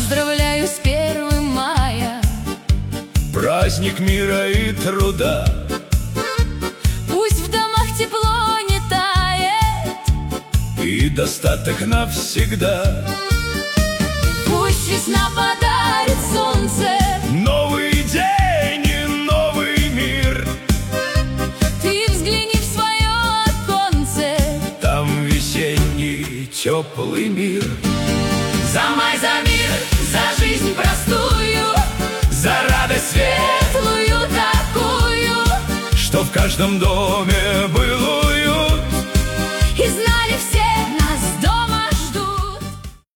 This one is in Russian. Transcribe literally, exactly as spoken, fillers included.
Поздравляю с первым мая, праздник мира и труда. Пусть в домах тепло не тает и достаток навсегда. Пусть весна подарит солнце, новый день и новый мир. Ты взгляни в свое оконце, там весенний теплый мир. За май, за мир, за жизнь простую, за радость светлую такую, что в каждом доме